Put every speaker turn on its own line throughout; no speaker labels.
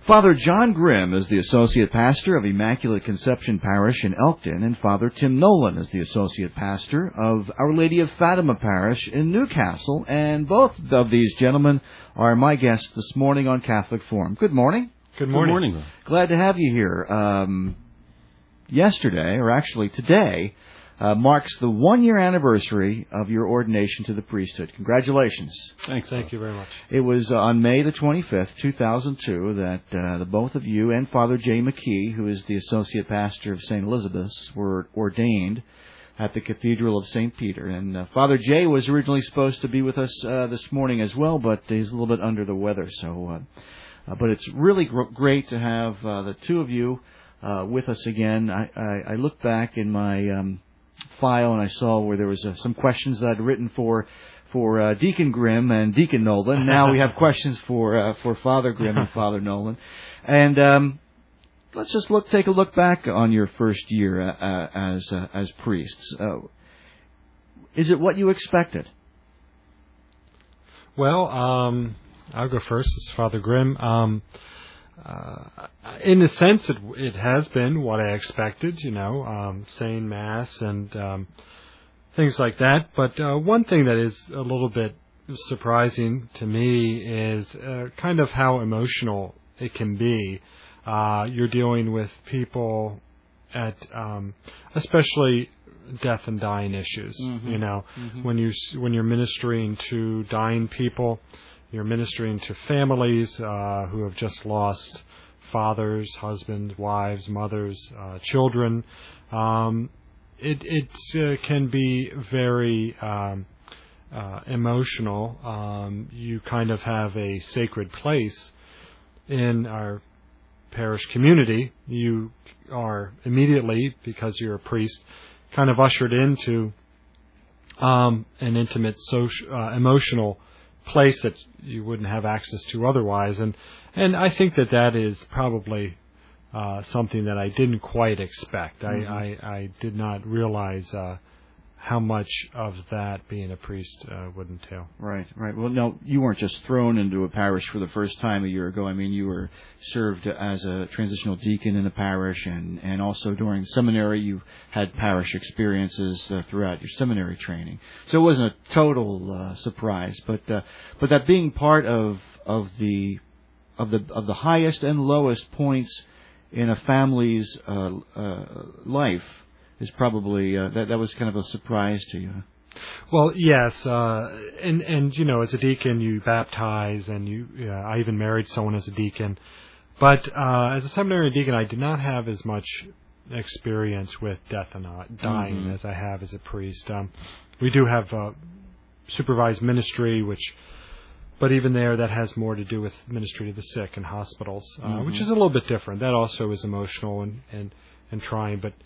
Father John Grimm is the Associate Pastor of Immaculate Conception Parish in Elkton, and Father Tim Nolan is the Associate Pastor of Our Lady of Fatima Parish in Newcastle, and both of these gentlemen are my guests this morning on Catholic Forum. Good morning.
Good morning.
Good morning.
Glad to have you here. Yesterday, or actually today, marks the 1-year anniversary of your ordination to the priesthood. Congratulations.
Thanks.
Thank you very much.
It was on May the 25th, 2002, that the both of you and Father Jay McKee, who is the Associate Pastor of St. Elizabeth's, were ordained at the Cathedral of St. Peter. And Father Jay was originally supposed to be with us this morning as well, but he's a little bit under the weather. But it's really great to have the two of you with us again. I looked back in my file and I saw where there was some questions that I'd written for Deacon Grimm and Deacon Nolan. Now we have questions for Father Grimm and Father Nolan. And let's just take a look back on your first year as priests. Is it what you expected?
Well, I'll go first. This is Father Grimm. In a sense, it has been what I expected, saying Mass and things like that. But one thing that is a little bit surprising to me is kind of how emotional it can be. You're dealing with people at, especially death and dying issues.
Mm-hmm.
When you're ministering to dying people. You're ministering to families who have just lost fathers, husbands, wives, mothers, children. It can be very emotional. You kind of have a sacred place in our parish community. You are immediately, because you're a priest, kind of ushered into an intimate, emotional place that you wouldn't have access to otherwise, and I think that is probably something that I didn't quite expect.
Mm-hmm.
I did not realize how much of that being a priest would entail.
Right. Well, no, you weren't just thrown into a parish for the first time a year ago. I mean, you were served as a transitional deacon in a parish, and also during seminary you had parish experiences throughout your seminary training. So it wasn't a total surprise, but that being part of the highest and lowest points in a family's life is probably that was kind of a surprise to you.
Well, yes, and as a deacon you baptize, and I even married someone as a deacon, but as a seminary deacon I did not have as much experience with death and dying
Mm-hmm.
as I have as a priest. We do have supervised ministry, but even there, that has more to do with ministry to the sick in hospitals, which is a little bit different. That also is emotional and trying, but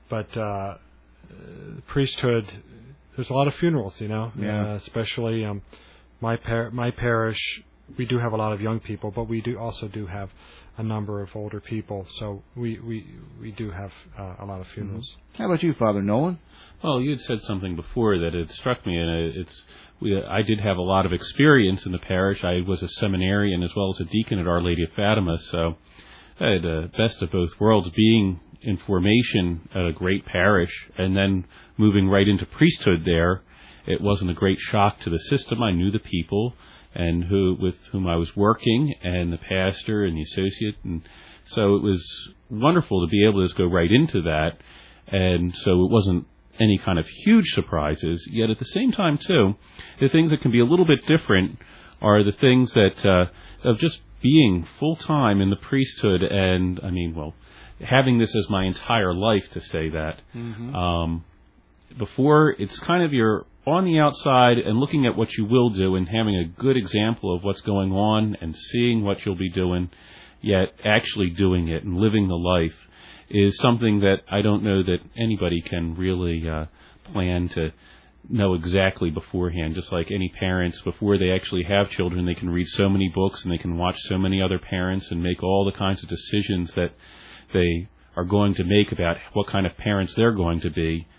priesthood, there's a lot of funerals, especially my parish. We do have a lot of young people, but we also have a number of older people, so we do have a lot of funerals.
Mm-hmm. How about you, Father Nolan?
Well, you had said something before that it struck me, and I did have a lot of experience in the parish. I was a seminarian as well as a deacon at Our Lady of Fatima, so I had the best of both worlds, being in formation at a great parish and then moving right into priesthood there. It wasn't a great shock to the system. I knew the people and with whom I was working, and the pastor and the associate, and so it was wonderful to be able to just go right into that, and so it wasn't any kind of huge surprises. Yet at the same time, too, the things that can be a little bit different are the things that of just being full-time in the priesthood, and having this as my entire life, to say that.
Mm-hmm.
Before, it's kind of you're on the outside and looking at what you will do and having a good example of what's going on and seeing what you'll be doing, yet actually doing it and living the life is something that I don't know that anybody can really plan to know exactly beforehand. Just like any parents, before they actually have children, they can read so many books and they can watch so many other parents and make all the kinds of decisions that they are going to make about what kind of parents they're going to be.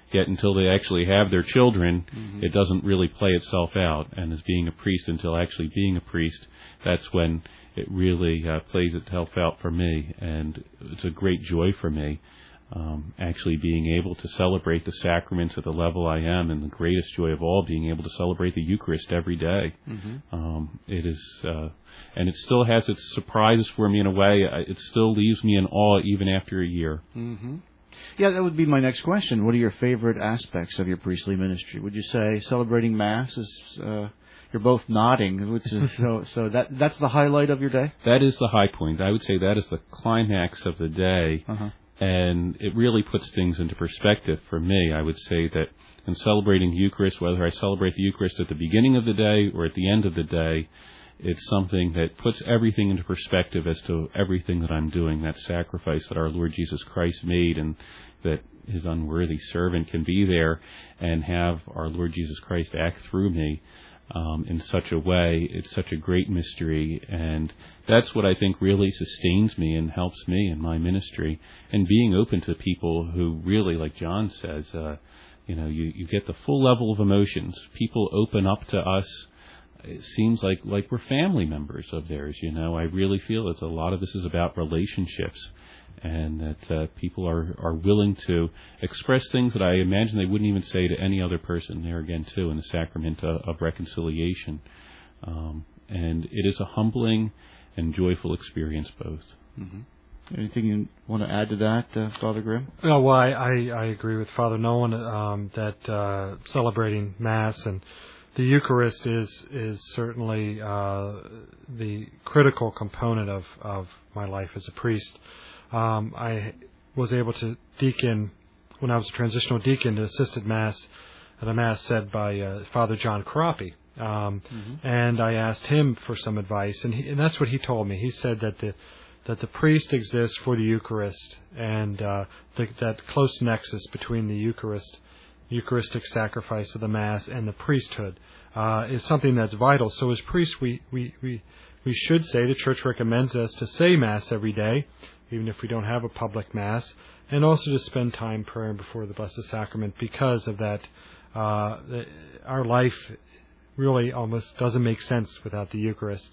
Yet until they actually have their children, it doesn't really play itself out. And as being a priest, until actually being a priest, that's when it really plays itself out for me. And it's a great joy for me, actually being able to celebrate the sacraments at the level I am, and the greatest joy of all, being able to celebrate the Eucharist every day. It is, and it still has its surprises for me in a way. It still leaves me in awe even after a year.
Yeah, that would be my next question. What are your favorite aspects of your priestly ministry? Would you say celebrating Mass is, you're both nodding, which is, so that's the highlight of your day?
That is the high point. I would say that is the climax of the day, and it really puts things into perspective for me. I would say that in celebrating the Eucharist, whether I celebrate the Eucharist at the beginning of the day or at the end of the day, it's something that puts everything into perspective as to everything that I'm doing, that sacrifice that our Lord Jesus Christ made, and that his unworthy servant can be there and have our Lord Jesus Christ act through me in such a way. It's such a great mystery, and that's what I think really sustains me and helps me in my ministry, and being open to people who really, like John says, you get the full level of emotions. People open up to us. It seems like we're family members of theirs, I really feel a lot of this is about relationships, and that people are willing to express things that I imagine they wouldn't even say to any other person. There again, too, in the sacrament of reconciliation. And it is a humbling and joyful experience, both.
Anything you want to add to that, Father Grimm?
No, well, I agree with Father Nolan that celebrating Mass and the Eucharist is certainly the critical component of my life as a priest. I was able to deacon, when I was a transitional deacon, to assist at Mass, at a Mass said by Father John Carapi. And I asked him for some advice, and that's what he told me. He said that the priest exists for the Eucharist, and that close nexus between the Eucharistic sacrifice of the Mass and the priesthood is something that's vital. So as priests, we should say, the Church recommends us to say Mass every day, even if we don't have a public Mass, and also to spend time praying before the Blessed Sacrament, because of that. Our life really almost doesn't make sense without the Eucharist.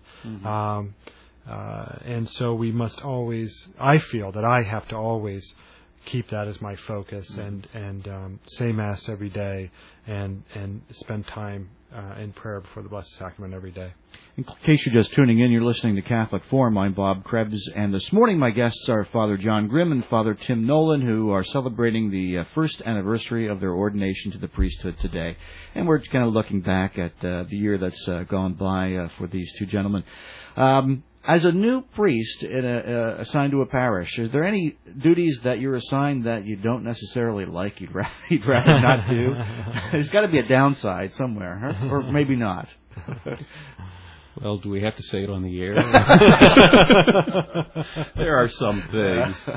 And so we must always, I feel that I have to always keep that as my focus, and say Mass every day, and spend time in prayer before the Blessed Sacrament every day.
In case you're just tuning in, you're listening to Catholic Forum. I'm Bob Krebs, and this morning my guests are Father John Grimm and Father Tim Nolan, who are celebrating the first anniversary of their ordination to the priesthood today. And we're kind of looking back at the year that's gone by for these two gentlemen. As a new priest assigned to a parish, is there any duties that you're assigned that you don't necessarily like, you'd rather not do? There's got to be a downside somewhere, huh? Or maybe not.
Well, do we have to say it on the air? There are some things.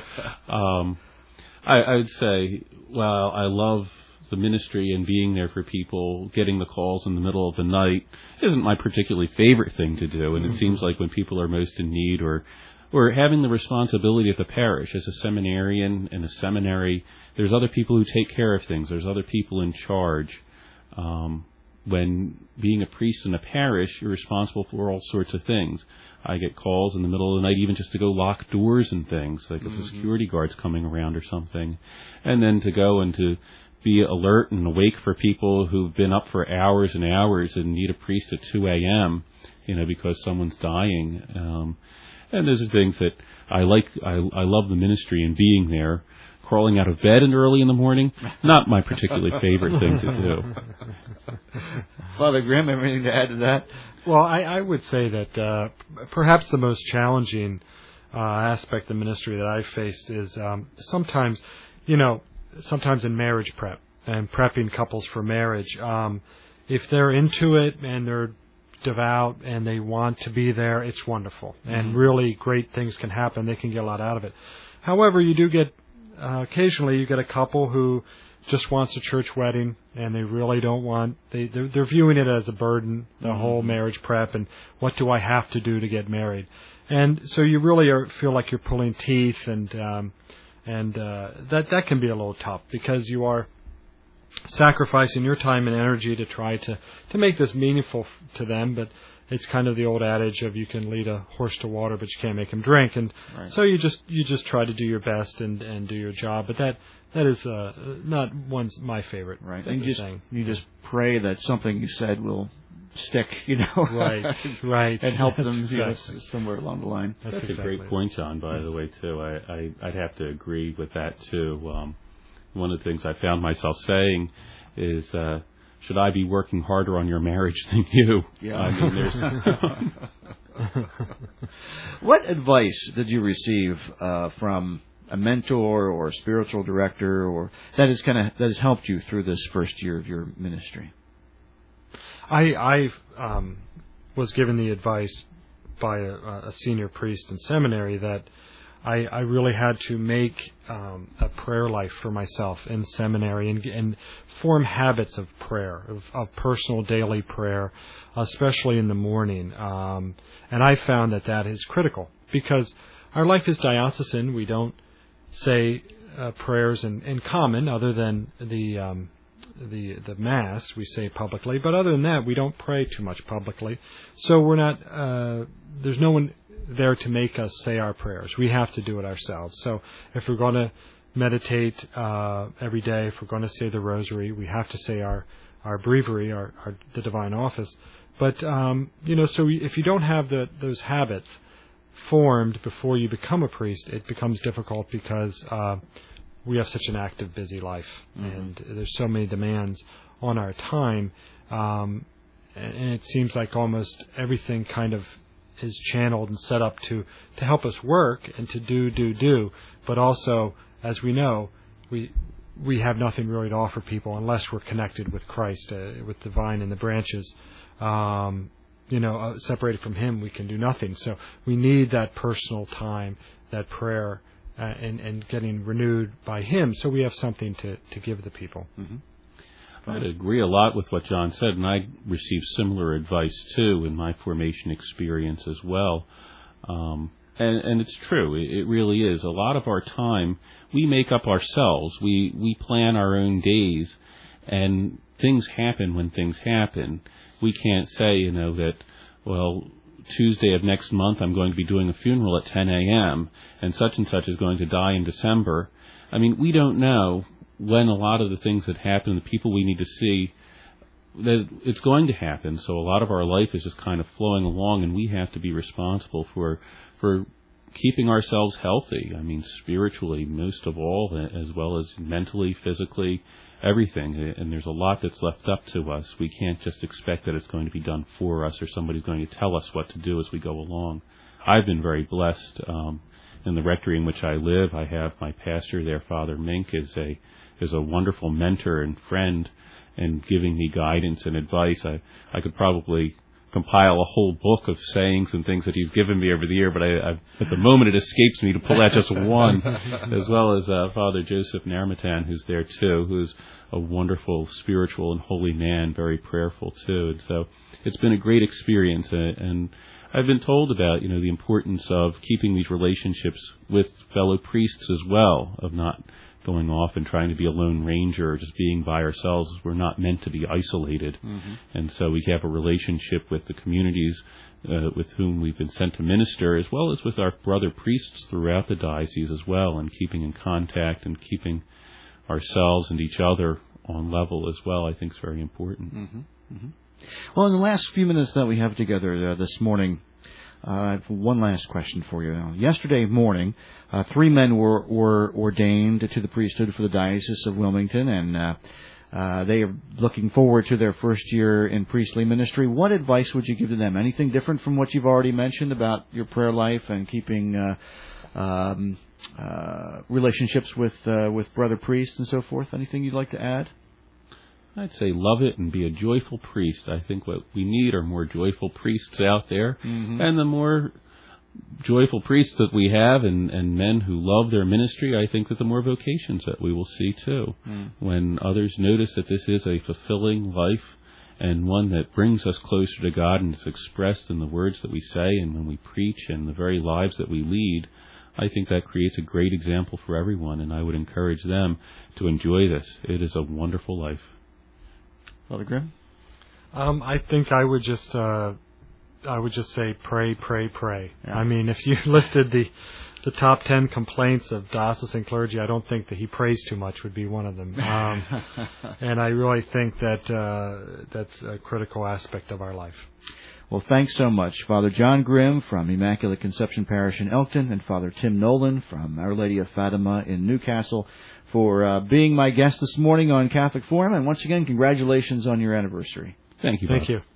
I would say, well, I love the ministry and being there for people. Getting the calls in the middle of the night isn't my particularly favorite thing to do, and it seems like when people are most in need, or having the responsibility of the parish. As a seminarian in a seminary, there's other people who take care of things. There's other people in charge. When being a priest in a parish, you're responsible for all sorts of things. I get calls in the middle of the night, even just to go lock doors and things, like if the security guard's coming around or something. And then to go and to be alert and awake for people who've been up for hours and hours and need a priest at 2 a.m., because someone's dying. And those are things that I like. I love the ministry and being there. Crawling out of bed early in the morning, not my particularly favorite thing to do.
Father Grimm, anything to add to that?
Well, I would say that perhaps the most challenging aspect of ministry that I've faced is sometimes in marriage prep and prepping couples for marriage. If they're into it and they're devout and they want to be there, it's wonderful. And really great things can happen. They can get a lot out of it. However, you do get occasionally you get a couple who just wants a church wedding, and they really don't want, they're viewing it as a burden, the whole marriage prep, and what do I have to do to get married? And so you really feel like you're pulling teeth, and that can be a little tough, because you are sacrificing your time and energy to try to make this meaningful to them, but it's kind of the old adage of you can lead a horse to water, but you can't make him drink. And so you just try to do your best and do your job. But that is not my favorite.
Right. And you just pray that something you said will stick,
right,
and help them somewhere along the line.
That's exactly a great point, John. By the way, too, I'd have to agree with that too. One of the things I found myself saying is, should I be working harder on your marriage than you?
Yeah.
I mean, there's
What advice did you receive from a mentor or a spiritual director, or that has helped you through this first year of your ministry?
I was given the advice by a senior priest in seminary that I really had to make a prayer life for myself in seminary and form habits of prayer, of personal daily prayer, especially in the morning. And I found that is critical because our life is diocesan. We don't say prayers in common other than the Mass we say publicly, but other than that, we don't pray too much publicly. So we're not. There's no one there to make us say our prayers. We have to do it ourselves. So if we're going to meditate every day, if we're going to say the Rosary, we have to say our breviary, the Divine Office. But so if you don't have those habits formed before you become a priest, it becomes difficult because we have such an active, busy life, and there's so many demands on our time, and it seems like almost everything kind of is channeled and set up to help us work and to do, but also, as we know, we have nothing really to offer people unless we're connected with Christ, with the vine and the branches. Separated from Him, we can do nothing. So we need that personal time, that prayer, and getting renewed by Him, so we have something to give the people.
Mm-hmm. I'd agree a lot with what John said, and I received similar advice too in my formation experience as well. And it's true. It really is. A lot of our time we make up ourselves. We plan our own days, and things happen when things happen. We can't say, that, Tuesday of next month I'm going to be doing a funeral at 10 a.m. and such is going to die in December. I mean, we don't know when a lot of the things that happen, the people we need to see, that it's going to happen. So a lot of our life is just kind of flowing along, and we have to be responsible for keeping ourselves healthy. I mean, spiritually, most of all, as well as mentally, physically, everything. And there's a lot that's left up to us. We can't just expect that it's going to be done for us or somebody's going to tell us what to do as we go along. I've been very blessed. In the rectory in which I live, I have my pastor there, Father Mink, is a wonderful mentor and friend, and giving me guidance and advice. I could probably compile a whole book of sayings and things that he's given me over the year, but at the moment it escapes me to pull out just one, as well as Father Joseph Narmatan, who's there too, who's a wonderful spiritual and holy man, very prayerful too. And so it's been a great experience, and I've been told about, the importance of keeping these relationships with fellow priests as well, of not going off and trying to be a lone ranger or just being by ourselves. We're not meant to be isolated. Mm-hmm. And so we have a relationship with the communities with whom we've been sent to minister, as well as with our brother priests throughout the diocese as well, and keeping in contact and keeping ourselves and each other on level as well, I think is very important.
Mm-hmm. Mm-hmm. Well, in the last few minutes that we have together this morning, I have one last question for you. Now, yesterday morning, 3 men were ordained to the priesthood for the Diocese of Wilmington, and they are looking forward to their first year in priestly ministry. What advice would you give to them? Anything different from what you've already mentioned about your prayer life and keeping relationships with brother priests and so forth? Anything you'd like to add?
I'd say love it and be a joyful priest. I think what we need are more joyful priests out there. Mm-hmm. And the more joyful priests that we have and men who love their ministry, I think that the more vocations that we will see too. Mm. When others notice that this is a fulfilling life and one that brings us closer to God and is expressed in the words that we say and when we preach and the very lives that we lead, I think that creates a great example for everyone, and I would encourage them to enjoy this. It is a wonderful life.
Father Grimm?
I think I would just say pray, pray, pray.
Yeah.
I mean, if you listed the top 10 complaints of diocesan clergy, I don't think that he prays too much would be one of them. And I really think that that's a critical aspect of our life.
Well, thanks so much, Father John Grimm from Immaculate Conception Parish in Elkton and Father Tim Nolan from Our Lady of Fatima in Newcastle for being my guest this morning on Catholic Forum. And once again, congratulations on your anniversary.
Thank you, Bob.
Thank you.